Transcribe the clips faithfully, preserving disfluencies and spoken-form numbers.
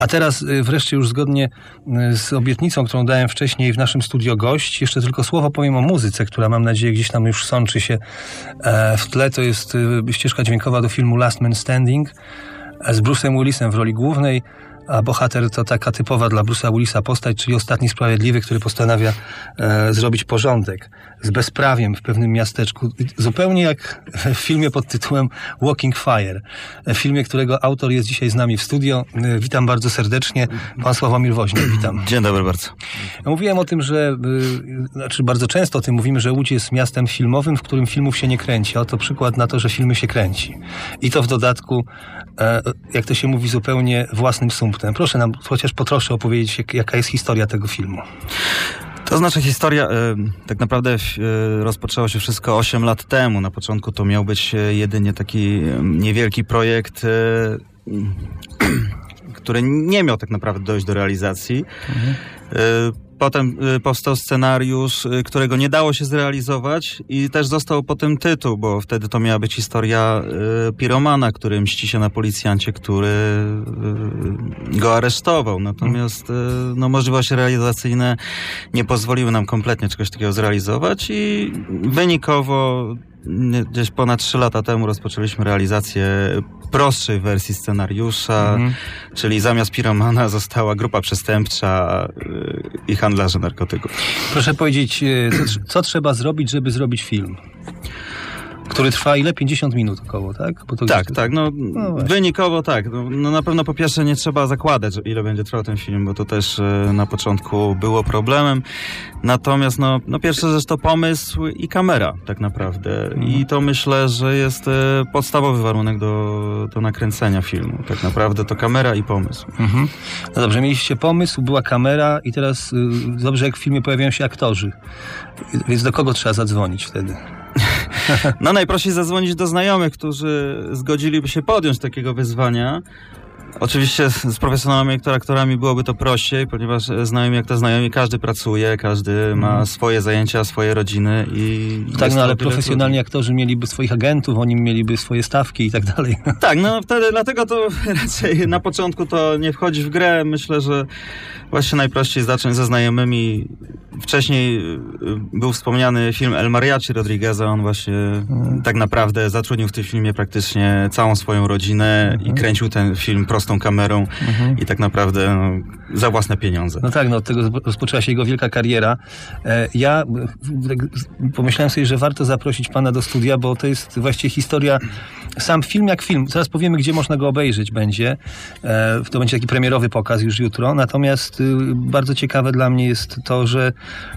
A teraz wreszcie już zgodnie z obietnicą, którą dałem wcześniej w naszym studio gość, jeszcze tylko słowo powiem o muzyce, która mam nadzieję gdzieś tam już sączy się w tle. To jest ścieżka dźwiękowa do filmu Last Man Standing z Bruce'em Willisem w roli głównej, a bohater to taka typowa dla Bruce'a Willisa postać, czyli ostatni sprawiedliwy, który postanawia e, zrobić porządek z bezprawiem w pewnym miasteczku. Zupełnie jak w filmie pod tytułem Walking Fire. W filmie, którego autor jest dzisiaj z nami w studio. E, witam bardzo serdecznie. Pan Sławomir Woźniak, witam. Dzień dobry bardzo. Ja mówiłem o tym, że, e, znaczy bardzo często o tym mówimy, że Łódź jest miastem filmowym, w którym filmów się nie kręci. Oto przykład na to, że filmy się kręci. I to w dodatku, e, jak to się mówi, zupełnie własnym sumptem. Proszę nam chociaż po trosze opowiedzieć, jaka jest historia tego filmu. To znaczy historia, tak naprawdę rozpoczęło się wszystko osiem lat temu. Na początku to miał być jedynie taki niewielki projekt, który nie miał tak naprawdę dojść do realizacji. Mhm. Potem powstał scenariusz, którego nie dało się zrealizować i też został potem tytuł, bo wtedy to miała być historia piromana, który mści się na policjancie, który go aresztował. Natomiast no, możliwości realizacyjne nie pozwoliły nam kompletnie czegoś takiego zrealizować i wynikowo gdzieś ponad trzy lata temu rozpoczęliśmy realizację prostszej wersji scenariusza, mhm. czyli zamiast piromana została grupa przestępcza i handlarze narkotyków. Proszę powiedzieć, co, co trzeba zrobić, żeby zrobić film? Który trwa ile? pięćdziesiąt minut około, tak? Bo to tak, gdzieś... tak. No, no wynikowo tak. No, no na pewno po pierwsze nie trzeba zakładać, ile będzie trwał ten film, bo to też e, na początku było problemem. Natomiast no, no pierwsza rzecz to pomysł i kamera tak naprawdę. Mhm. I to myślę, że jest e, podstawowy warunek do, do nakręcenia filmu. Tak naprawdę to kamera i pomysł. Mhm. No dobrze, mieliście pomysł, była kamera i teraz y, dobrze jak w filmie pojawiają się aktorzy. Więc do kogo trzeba zadzwonić wtedy? No najprościej zadzwonić do znajomych, którzy zgodziliby się podjąć takiego wyzwania. Oczywiście z profesjonalnymi aktorami byłoby to prościej, ponieważ znajomi jak to znajomi, każdy pracuje, każdy ma mm. swoje zajęcia, swoje rodziny i... Tak, no ale profesjonalni aktorzy mieliby swoich agentów, oni mieliby swoje stawki i tak dalej. Tak, no wtedy dlatego to raczej na początku to nie wchodzi w grę. Myślę, że właśnie najprościej zacząć ze znajomymi. Wcześniej był wspomniany film El Mariachi Rodrigueza, on właśnie mm. tak naprawdę zatrudnił w tym filmie praktycznie całą swoją rodzinę mm. i kręcił ten film prostą kamerą mhm. i tak naprawdę no, za własne pieniądze. No tak, no od tego rozpoczęła się jego wielka kariera. Ja pomyślałem sobie, że warto zaprosić pana do studia, bo to jest właściwie historia, sam film jak film. Zaraz powiemy, gdzie można go obejrzeć będzie. To będzie taki premierowy pokaz już jutro. Natomiast bardzo ciekawe dla mnie jest to, że,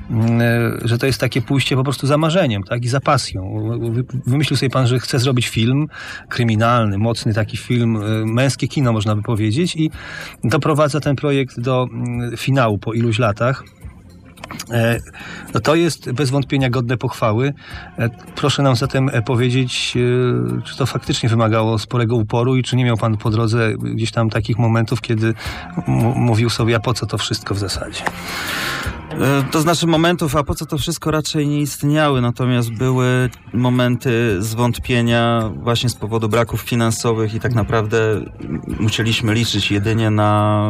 że to jest takie pójście po prostu za marzeniem, tak? I za pasją. Wymyślił sobie pan, że chce zrobić film kryminalny, mocny taki film, męskie kino można by powiedzieć i doprowadza ten projekt do finału po iluś latach. No to jest bez wątpienia godne pochwały. Proszę nam zatem powiedzieć, czy to faktycznie wymagało sporego uporu i czy nie miał pan po drodze gdzieś tam takich momentów, kiedy m- mówił sobie, a po co to wszystko w zasadzie? To znaczy momentów, a po co to wszystko raczej nie istniały, natomiast były momenty zwątpienia właśnie z powodu braków finansowych i tak naprawdę musieliśmy liczyć jedynie na,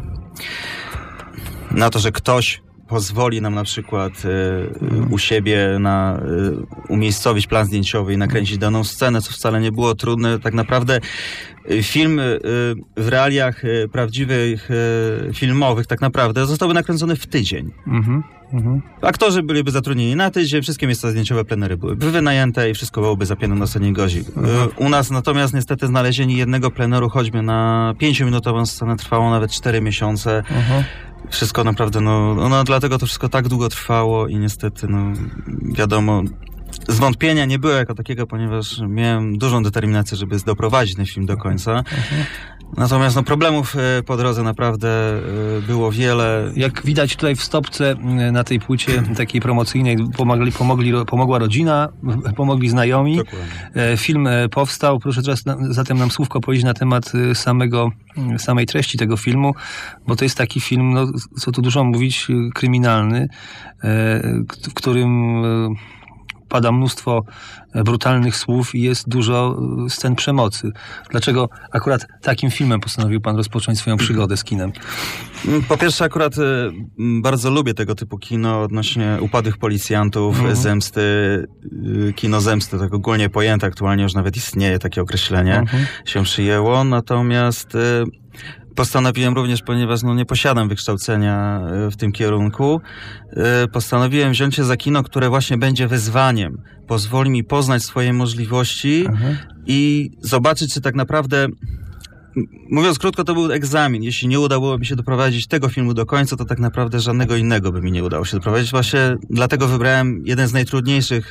na to, że ktoś pozwoli nam na przykład y, u siebie na y, umiejscowić plan zdjęciowy i nakręcić daną scenę, co wcale nie było trudne. Tak naprawdę y, film y, w realiach y, prawdziwych y, filmowych tak naprawdę zostałby nakręcony w tydzień. Mm-hmm. Mm-hmm. Aktorzy byliby zatrudnieni na tydzień, wszystkie miejsca zdjęciowe, plenery byłyby wynajęte i wszystko byłoby za pieniądze na ostatni gozik. Mm-hmm. Y, u nas natomiast niestety znalezienie jednego pleneru choćby na pięciominutową scenę trwało nawet cztery miesiące. Mm-hmm. Wszystko naprawdę, no, no dlatego to wszystko tak długo trwało i niestety, no wiadomo, zwątpienia nie było jako takiego, ponieważ miałem dużą determinację, żeby doprowadzić ten film do końca. Mhm. Natomiast no, problemów po drodze naprawdę było wiele. Jak widać tutaj w stopce na tej płycie takiej promocyjnej pomogli, pomogli, pomogła rodzina, pomogli znajomi. Dokładnie. Film powstał. Proszę teraz zatem nam słówko powiedzieć na temat samego, samej treści tego filmu, bo to jest taki film, no, co tu dużo mówić, kryminalny, w którym pada mnóstwo brutalnych słów i jest dużo scen przemocy. Dlaczego akurat takim filmem postanowił pan rozpocząć swoją przygodę z kinem? Po pierwsze, akurat bardzo lubię tego typu kino odnośnie upadłych policjantów, mhm. zemsty, kino zemsty, tak ogólnie pojęte, aktualnie już nawet istnieje takie określenie, mhm. się przyjęło, natomiast postanowiłem również, ponieważ no, nie posiadam wykształcenia w tym kierunku, postanowiłem wziąć się za kino, które właśnie będzie wyzwaniem, pozwoli mi poznać swoje możliwości mhm. i zobaczyć, czy tak naprawdę, mówiąc krótko, to był egzamin. Jeśli nie udało mi się doprowadzić tego filmu do końca, to tak naprawdę żadnego innego by mi nie udało się doprowadzić. Właśnie dlatego wybrałem jeden z najtrudniejszych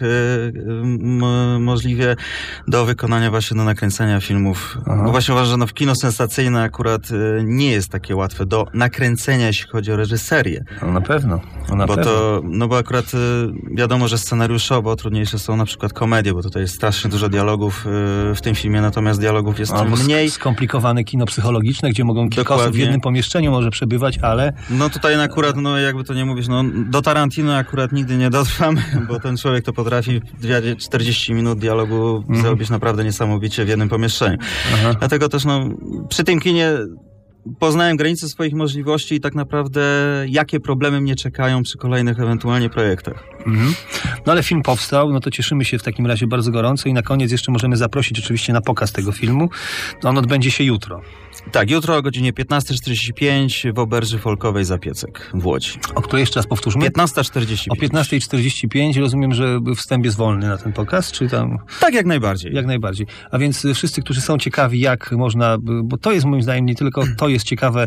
m- możliwie do wykonania właśnie do nakręcenia filmów. Aha. Bo właśnie uważam, że no w kino sensacyjne akurat nie jest takie łatwe do nakręcenia, jeśli chodzi o reżyserię. No na pewno. No na bo pewno. to, no bo akurat wiadomo, że scenariuszowo trudniejsze są na przykład komedie, bo tutaj jest strasznie dużo dialogów w tym filmie, natomiast dialogów jest Albo mniej. Skomplikowane kino psychologiczne, gdzie mogą kilka osób w jednym pomieszczeniu może przebywać, ale... No tutaj akurat, no jakby to nie mówić, no do Tarantino akurat nigdy nie dotrwam, bo ten człowiek to potrafi w czterdzieści minut dialogu mm. zrobić naprawdę niesamowicie w jednym pomieszczeniu. Aha. Dlatego też, no, przy tym kinie poznałem granice swoich możliwości i tak naprawdę jakie problemy mnie czekają przy kolejnych ewentualnie projektach. Mhm. No ale film powstał, no to cieszymy się w takim razie bardzo gorąco i na koniec jeszcze możemy zaprosić oczywiście na pokaz tego filmu. On odbędzie się jutro. Tak, jutro o godzinie piętnasta czterdzieści pięć w Oberży Folkowej Zapiecek w Łodzi. O której jeszcze raz powtórzmy? piętnasta czterdzieści pięć. O piętnasta czterdzieści pięć, rozumiem, że wstęp jest wolny na ten pokaz, czy tam... Tak, jak najbardziej. Jak najbardziej. A więc wszyscy, którzy są ciekawi, jak można, bo to jest moim zdaniem nie tylko to jest ciekawe,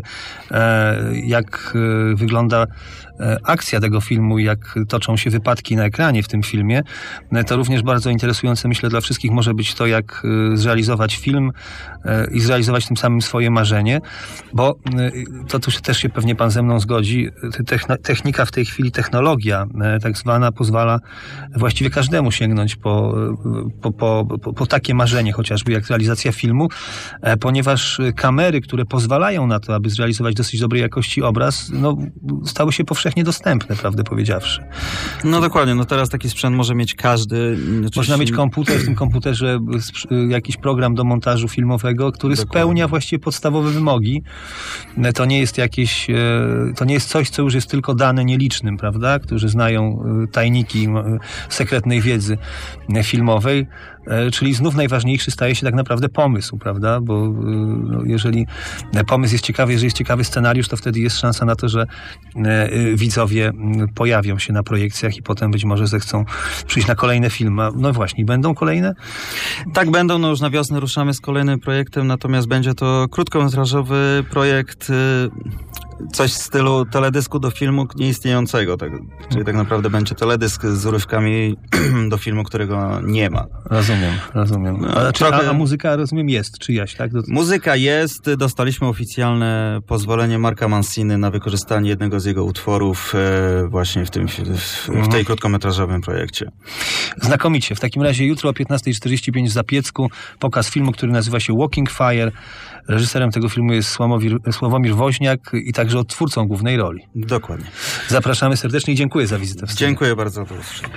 jak wygląda akcja tego filmu, jak toczą się wypadki na ekranie w tym filmie, to również bardzo interesujące, myślę, dla wszystkich może być to, jak zrealizować film i zrealizować tym samym swoje marzenie, bo to tu też się pewnie pan ze mną zgodzi, technika w tej chwili, technologia tak zwana pozwala właściwie każdemu sięgnąć po, po, po, po, po takie marzenie, chociażby jak realizacja filmu, ponieważ kamery, które pozwalają na to, aby zrealizować dosyć dobrej jakości obraz, no, stały się powszechnie dostępne, prawdę powiedziawszy. No dokładnie, no teraz taki sprzęt może mieć każdy. Oczywiście... Można mieć komputer, w tym komputerze jakiś program do montażu filmowego, który dokładnie spełnia właściwie podstawowe wymogi. To nie jest jakieś, to nie jest coś, co już jest tylko dane nielicznym, prawda, którzy znają tajniki sekretnej wiedzy filmowej. Czyli znów najważniejszy staje się tak naprawdę pomysł, prawda? Bo no, jeżeli pomysł jest ciekawy, jeżeli jest ciekawy scenariusz, to wtedy jest szansa na to, że widzowie pojawią się na projekcjach i potem być może zechcą przyjść na kolejne filmy. No właśnie, będą kolejne? Tak, będą. No już na wiosnę ruszamy z kolejnym projektem, natomiast będzie to krótkometrażowy projekt, coś w stylu teledysku do filmu nieistniejącego. Tak, czyli tak naprawdę będzie teledysk z urywkami do filmu, którego nie ma. Rozumiem, rozumiem. A, czy, a, a muzyka, rozumiem, jest czyjaś, tak? Do... Muzyka jest. Dostaliśmy oficjalne pozwolenie Marka Manciny na wykorzystanie jednego z jego utworów e, właśnie w tym w, w tej krótkometrażowym projekcie. Znakomicie. W takim razie jutro o piętnasta czterdzieści pięć w Zapiecku pokaz filmu, który nazywa się Walking Fire. Reżyserem tego filmu jest Sławomir, Sławomir Woźniak i także odtwórcą głównej roli. Dokładnie. Zapraszamy serdecznie i dziękuję za wizytę w studiu. Dziękuję bardzo.